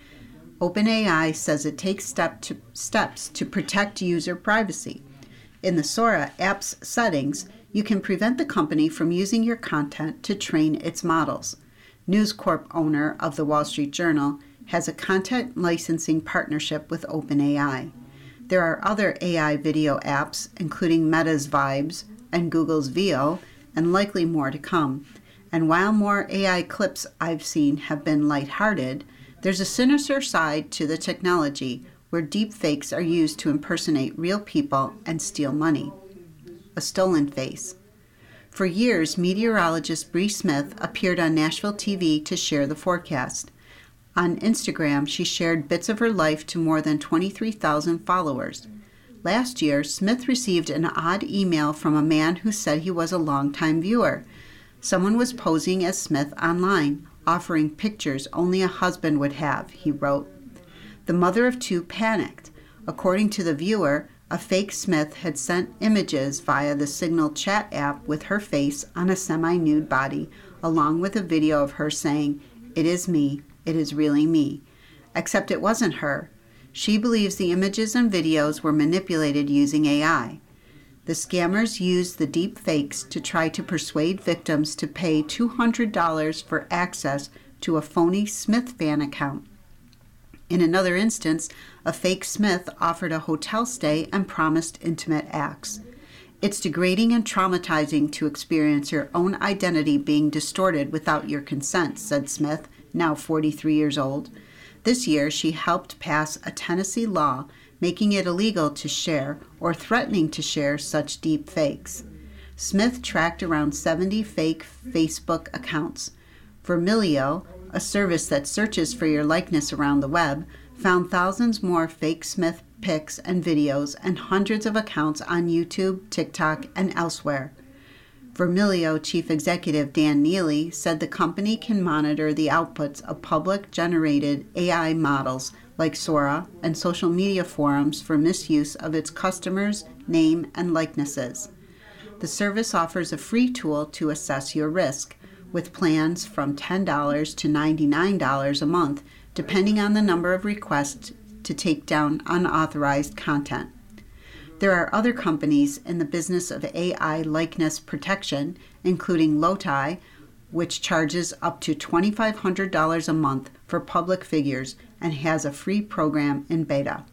OpenAI says it takes steps to protect user privacy. In the Sora app's settings, you can prevent the company from using your content to train its models. News Corp owner of the Wall Street Journal has a content licensing partnership with OpenAI. There are other AI video apps, including Meta's Vibes and Google's Veo, and likely more to come. And while more AI clips I've seen have been lighthearted, there's a sinister side to the technology where deepfakes are used to impersonate real people and steal money. A stolen face. For years, meteorologist Bree Smith appeared on Nashville TV to share the forecast. On Instagram, she shared bits of her life to more than 23,000 followers. Last year, Smith received an odd email from a man who said he was a longtime viewer. Someone was posing as Smith online, offering pictures only a husband would have, he wrote. The mother of 2 panicked. According to the viewer, A fake Smith had sent images via the Signal chat app with her face on a semi-nude body, along with a video of her saying, "It is me, it is really me." Except it wasn't her. She believes the images and videos were manipulated using AI. The scammers used the deep fakes to try to persuade victims to pay $200 for access to a phony Smith fan account. In another instance, a fake Smith offered a hotel stay and promised intimate acts. It's degrading and traumatizing to experience your own identity being distorted without your consent, said Smith, now 43 years old. This year, she helped pass a Tennessee law making it illegal to share or threatening to share such deep fakes. Smith tracked around 70 fake Facebook accounts. Vermilio, a service that searches for your likeness around the web, found thousands more fake Smith pics and videos and hundreds of accounts on YouTube, TikTok, and elsewhere. Vermilio chief executive Dan Neely said the company can monitor the outputs of public-generated AI models like Sora and social media forums for misuse of its customers' name and likenesses. The service offers a free tool to assess your risk, with plans from $10 to $99 a month, depending on the number of requests to take down unauthorized content. There are other companies in the business of AI likeness protection, including Loti, which charges up to $2,500 a month for public figures and has a free program in beta.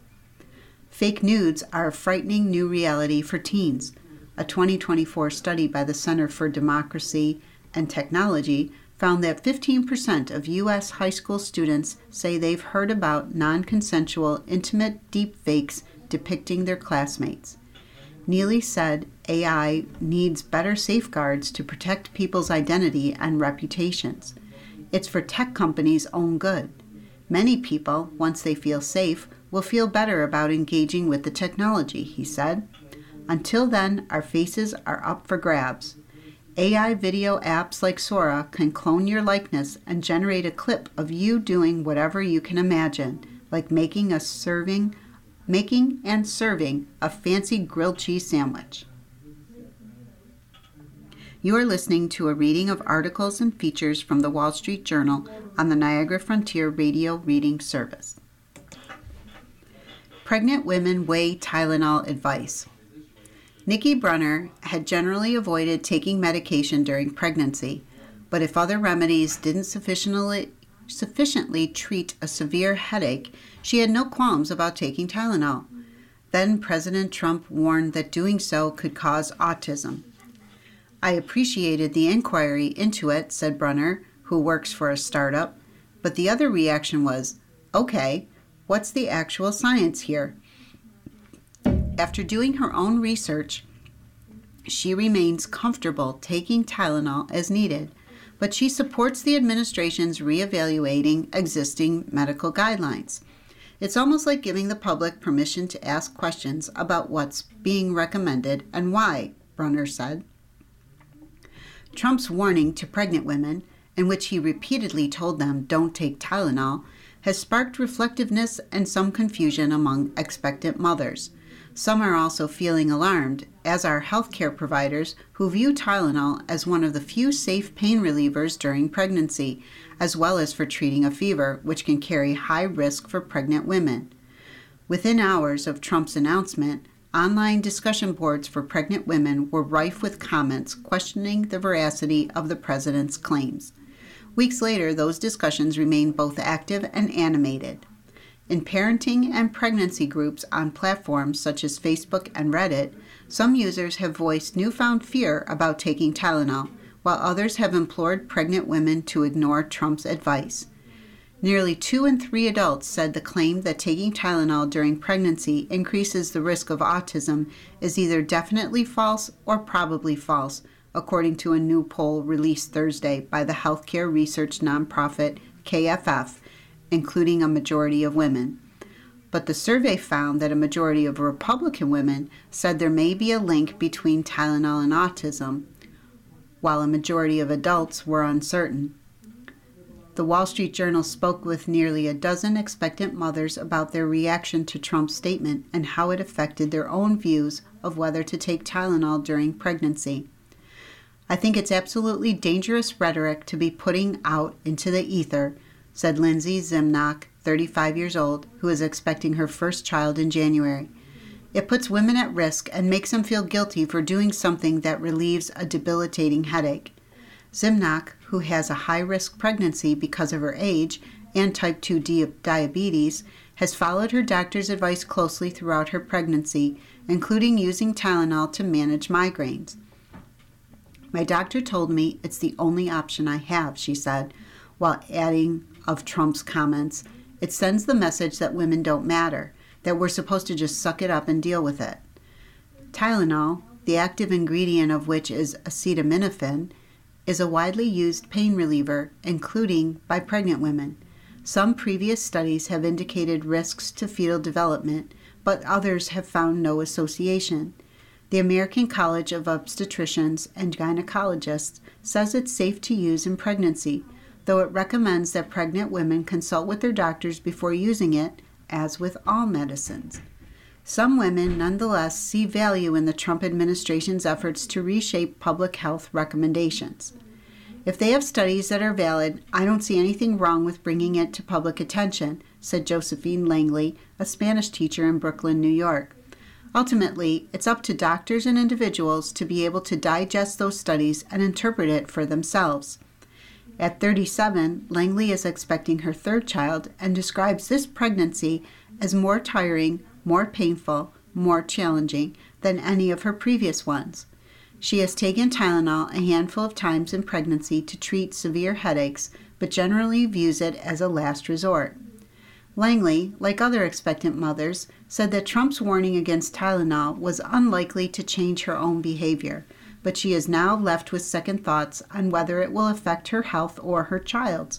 Fake nudes are a frightening new reality for teens. A 2024 study by the Center for Democracy and Technology found that 15% of U.S. high school students say they've heard about non-consensual intimate deepfakes depicting their classmates. Neely said AI needs better safeguards to protect people's identity and reputations. It's for tech companies' own good. Many people, once they feel safe, will feel better about engaging with the technology, he said. Until then, our faces are up for grabs. AI video apps like Sora can clone your likeness and generate a clip of you doing whatever you can imagine, like making and serving a fancy grilled cheese sandwich. You are listening to a reading of articles and features from the Wall Street Journal on the Niagara Frontier Radio Reading Service. Pregnant women weigh Tylenol advice. Nikki Brunner had generally avoided taking medication during pregnancy, but if other remedies didn't sufficiently treat a severe headache, she had no qualms about taking Tylenol. Then President Trump warned that doing so could cause autism. I appreciated the inquiry into it, said Brunner, who works for a startup, but the other reaction was, okay, what's the actual science here? After doing her own research, she remains comfortable taking Tylenol as needed, but she supports the administration's reevaluating existing medical guidelines. It's almost like giving the public permission to ask questions about what's being recommended and why, Brunner said. Trump's warning to pregnant women, in which he repeatedly told them don't take Tylenol, has sparked reflectiveness and some confusion among expectant mothers. Some are also feeling alarmed, as are healthcare providers who view Tylenol as one of the few safe pain relievers during pregnancy, as well as for treating a fever, which can carry high risk for pregnant women. Within hours of Trump's announcement, online discussion boards for pregnant women were rife with comments questioning the veracity of the president's claims. Weeks later, those discussions remained both active and animated. In parenting and pregnancy groups on platforms such as Facebook and Reddit, some users have voiced newfound fear about taking Tylenol, while others have implored pregnant women to ignore Trump's advice. Nearly 2 in 3 adults said the claim that taking Tylenol during pregnancy increases the risk of autism is either definitely false or probably false, according to a new poll released Thursday by the healthcare research nonprofit KFF, including a majority of women. But the survey found that a majority of Republican women said there may be a link between Tylenol and autism, while a majority of adults were uncertain. The Wall Street Journal spoke with nearly a dozen expectant mothers about their reaction to Trump's statement and how it affected their own views of whether to take Tylenol during pregnancy. "I think it's absolutely dangerous rhetoric to be putting out into the ether," said Lindsay Zimnock, 35 years old, who is expecting her first child in January. "It puts women at risk and makes them feel guilty for doing something that relieves a debilitating headache." Zimnock, who has a high-risk pregnancy because of her age and type 2 diabetes, has followed her doctor's advice closely throughout her pregnancy, including using Tylenol to manage migraines. "My doctor told me it's the only option I have," she said, while adding of Trump's comments, "It sends the message that women don't matter, that we're supposed to just suck it up and deal with it." Tylenol, the active ingredient of which is acetaminophen, is a widely used pain reliever, including by pregnant women. Some previous studies have indicated risks to fetal development, but others have found no association. The American College of Obstetricians and Gynecologists says it's safe to use in pregnancy, though it recommends that pregnant women consult with their doctors before using it, as with all medicines. Some women nonetheless see value in the Trump administration's efforts to reshape public health recommendations. "If they have studies that are valid, I don't see anything wrong with bringing it to public attention," said Josephine Langley, a Spanish teacher in Brooklyn, New York. "Ultimately, it's up to doctors and individuals to be able to digest those studies and interpret it for themselves." At 37, Langley is expecting her third child and describes this pregnancy as more tiring, more painful, more challenging than any of her previous ones. She has taken Tylenol a handful of times in pregnancy to treat severe headaches, but generally views it as a last resort. Langley, like other expectant mothers, said that Trump's warning against Tylenol was unlikely to change her own behavior, but she is now left with second thoughts on whether it will affect her health or her child's.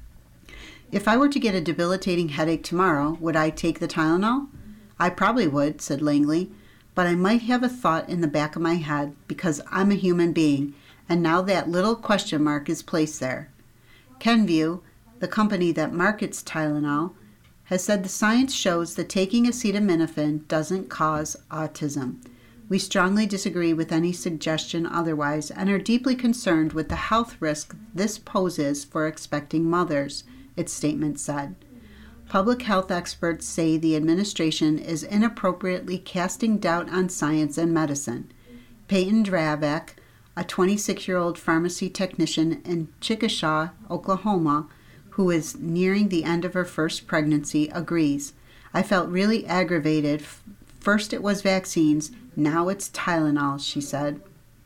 "If I were to get a debilitating headache tomorrow, would I take the Tylenol? I probably would," said Langley, "but I might have a thought in the back of my head because I'm a human being, and now that little question mark is placed there." Kenvue, the company that markets Tylenol, has said the science shows that taking acetaminophen doesn't cause autism. "We strongly disagree with any suggestion otherwise and are deeply concerned with the health risk this poses for expecting mothers," its statement said. Public health experts say the administration is inappropriately casting doubt on science and medicine. Peyton Dravek, a 26-year-old pharmacy technician in Chickasha, Oklahoma, who is nearing the end of her first pregnancy, agrees. "I felt really aggravated. First it was vaccines, now it's Tylenol," she said.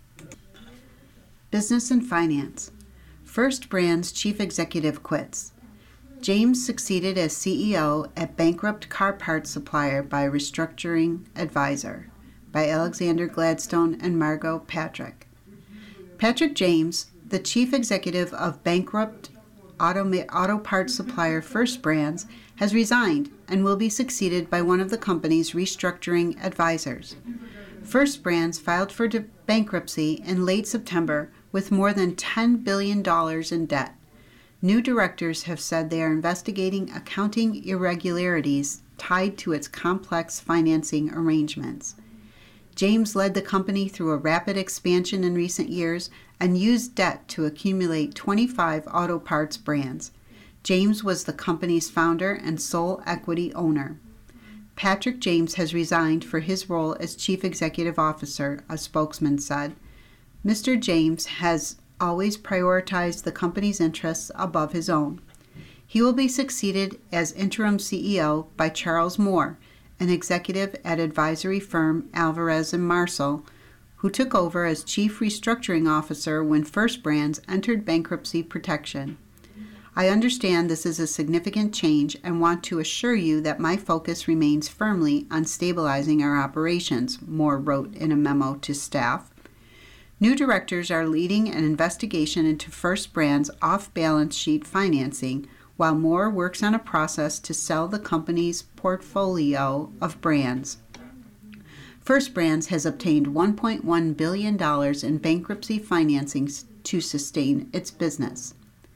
Business and finance. First Brands chief executive quits. James succeeded as CEO at bankrupt car parts supplier by restructuring advisor, by Alexander Gladstone and Margot Patrick. Patrick James, the chief executive of bankrupt auto parts supplier First Brands, has resigned and will be succeeded by one of the company's restructuring advisors. First Brands filed for bankruptcy in late September with more than $10 billion in debt. New directors have said they are investigating accounting irregularities tied to its complex financing arrangements. James led the company through a rapid expansion in recent years and used debt to accumulate 25 auto parts brands. James was the company's founder and sole equity owner. Patrick James has resigned for his role as chief executive officer, a spokesman said. Mr. James has always prioritized the company's interests above his own. He will be succeeded as interim CEO by Charles Moore, an executive at advisory firm Alvarez & Marsal, who took over as chief restructuring officer when First Brands entered bankruptcy protection. "I understand this is a significant change and want to assure you that my focus remains firmly on stabilizing our operations," Moore wrote in a memo to staff. New directors are leading an investigation into First Brands' off-balance sheet financing, while Moore works on a process to sell the company's portfolio of brands. First Brands has obtained $1.1 billion in bankruptcy financing to sustain its business.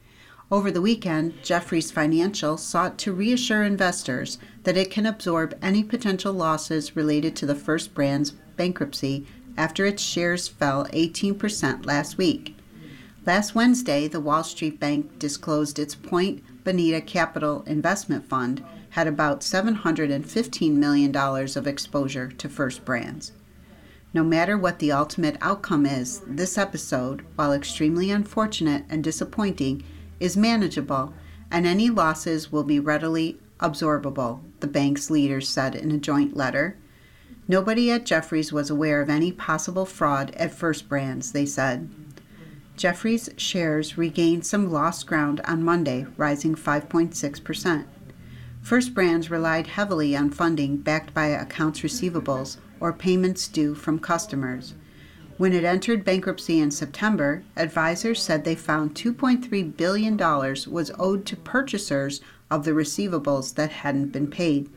Over the weekend, Jefferies Financial sought to reassure investors that it can absorb any potential losses related to the First Brands bankruptcy after its shares fell 18% last week. Last Wednesday, the Wall Street Bank disclosed its Point Bonita Capital Investment Fund had about $715 million of exposure to First Brands. No matter what the ultimate outcome is, this episode, while extremely unfortunate and disappointing, is manageable, and any losses will be readily absorbable, the bank's leaders said in a joint letter. Nobody at Jefferies was aware of any possible fraud at First Brands, they said. Jefferies shares regained some lost ground on Monday, rising 5.6%. First Brands relied heavily on funding backed by accounts receivables or payments due from customers. When it entered bankruptcy in September, advisors said they found $2.3 billion was owed to purchasers of the receivables that hadn't been paid.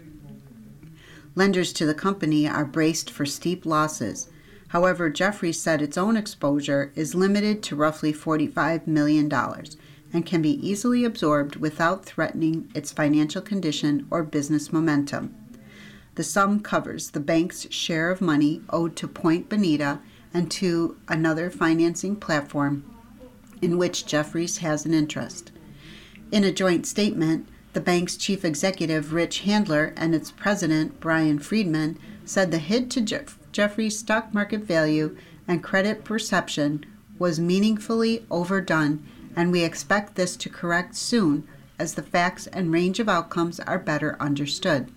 Lenders to the company are braced for steep losses. However, Jefferies said its own exposure is limited to roughly $45 million and can be easily absorbed without threatening its financial condition or business momentum. The sum covers the bank's share of money owed to Point Bonita and to another financing platform in which Jefferies has an interest. In a joint statement, the bank's chief executive, Rich Handler, and its president, Brian Friedman, said the hit to Jefferies' stock market value and credit perception was meaningfully overdone, and we expect this to correct soon as the facts and range of outcomes are better understood.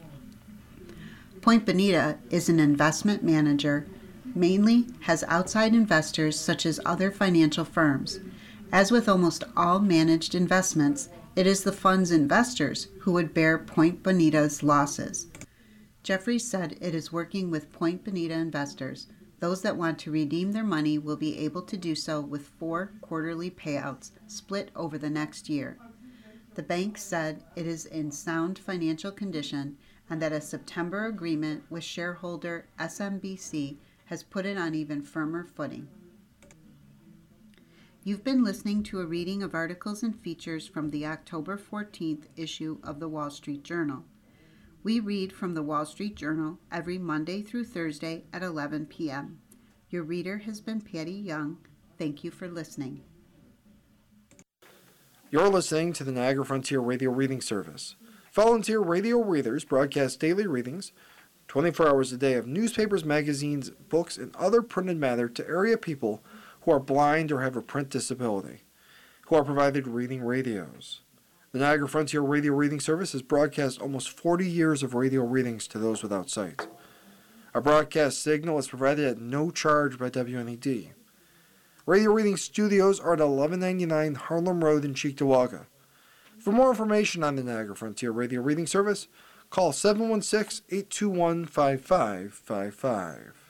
Point Bonita is an investment manager, mainly has outside investors such as other financial firms. As with almost all managed investments, it is the fund's investors who would bear Point Bonita's losses. Jefferies said it is working with Point Bonita investors. Those that want to redeem their money will be able to do so with 4 quarterly payouts split over the next year. The bank said it is in sound financial condition and that a September agreement with shareholder SMBC has put it on even firmer footing. You've been listening to a reading of articles and features from the October 14th issue of the Wall Street Journal. We read from the Wall Street Journal every Monday through Thursday at 11 p.m. Your reader has been Patty Young. Thank you for listening. You're listening to the Niagara Frontier Radio Reading Service. Volunteer radio readers broadcast daily readings, 24 hours a day of newspapers, magazines, books, and other printed matter to area people who are blind or have a print disability, who are provided reading radios. The Niagara Frontier Radio Reading Service has broadcast almost 40 years of radio readings to those without sight. Our broadcast signal is provided at no charge by WNED. Radio Reading Studios are at 1199 Harlem Road in Cheektowaga. For more information on the Niagara Frontier Radio Reading Service, call 716-821-5555.